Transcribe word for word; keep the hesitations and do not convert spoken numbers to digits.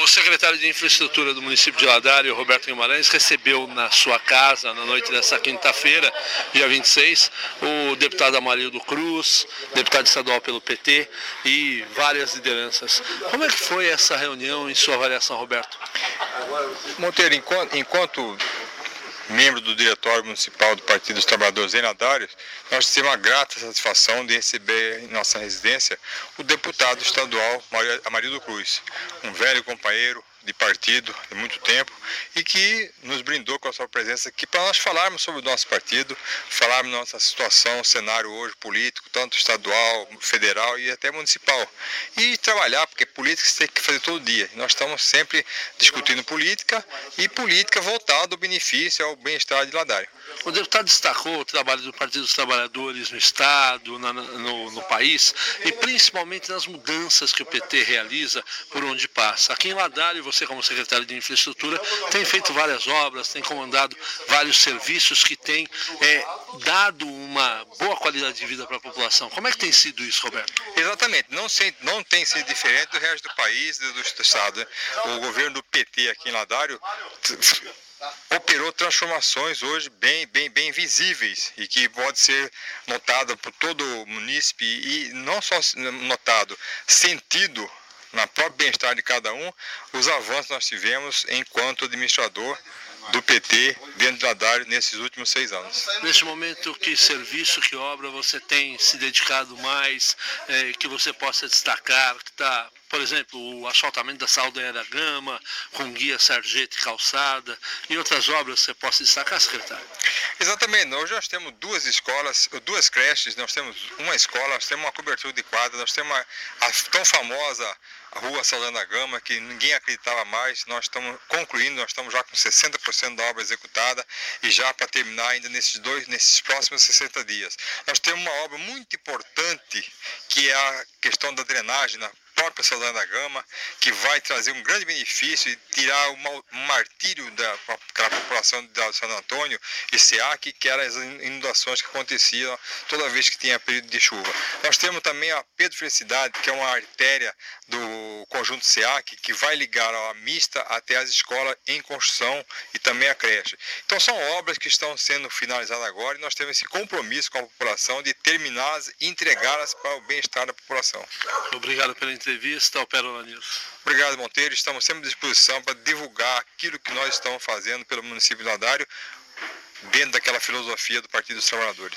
secretário de Infraestrutura do município de Ladário, Roberto Guimarães, recebeu na sua casa, na noite dessa quinta-feira, dia vinte e seis, o deputado Amarildo Cruz, deputado estadual pelo P T e várias lideranças. Como é que foi essa reunião em sua avaliação, Roberto? Monteiro, enquanto, enquanto membro do Diretório Municipal do Partido dos Trabalhadores em Ladário, nós tivemos a grata satisfação de receber em nossa residência o deputado estadual Amarildo Cruz, um velho companheiro de partido de muito tempo e que nos brindou com a sua presença aqui para nós falarmos sobre o nosso partido, falarmos da nossa situação, cenário hoje político, tanto estadual, federal e até municipal. E trabalhar, porque política você tem que fazer todo dia. Nós estamos sempre discutindo política e política voltada ao benefício, ao bem-estar de Ladário. O deputado destacou o trabalho do Partido dos Trabalhadores no Estado, na, no, no país e principalmente nas mudanças que o P T realiza por onde passa. Aqui em Ladário, você como secretário de Infraestrutura tem feito várias obras, tem comandado vários serviços que têm é, dado uma boa qualidade de vida para a população. Como é que tem sido isso, Roberto? Exatamente, não, sei, não tem sido diferente do resto do país, do, do Estado. O governo do P T aqui em Ladário operou transformações hoje bem, bem, bem visíveis e que pode ser notada por todo o munícipe e não só notado, sentido na própria bem-estar de cada um, os avanços que nós tivemos enquanto administrador do P T dentro de Ladário nesses últimos seis anos. Neste momento, que serviço, que obra você tem se dedicado mais, é, que você possa destacar, que está, por exemplo, o asfaltamento da Saldanha da Gama, com guia sarjeta e calçada, e outras obras que você possa destacar, secretário? Exatamente, hoje nós temos duas escolas, duas creches, nós temos uma escola, nós temos uma cobertura de quadra, nós temos a, a tão famosa a rua Saldanha da Gama, que ninguém acreditava mais, nós estamos concluindo, nós estamos já com sessenta por cento da obra executada e já para terminar ainda nesses dois, nesses próximos sessenta dias. Nós temos uma obra muito importante, que é a questão da drenagem na própria Saldanha da Gama, que vai trazer um grande benefício e tirar uma, um martírio daquela população de Santo Antônio e SEAC, que eram as inundações que aconteciam toda vez que tinha período de chuva. Nós temos também a Pedro Felicidade, que é uma artéria do conjunto SEAC, que vai ligar a mista até as escolas em construção e também a creche. Então são obras que estão sendo finalizadas agora e nós temos esse compromisso com a população de terminá-las e entregá-las para o bem-estar da população. Obrigado pela entrevista ao Pérola News. Obrigado, Monteiro. Estamos sempre à disposição para divulgar aquilo que nós estamos fazendo pelo município de Ladário dentro daquela filosofia do Partido dos Trabalhadores.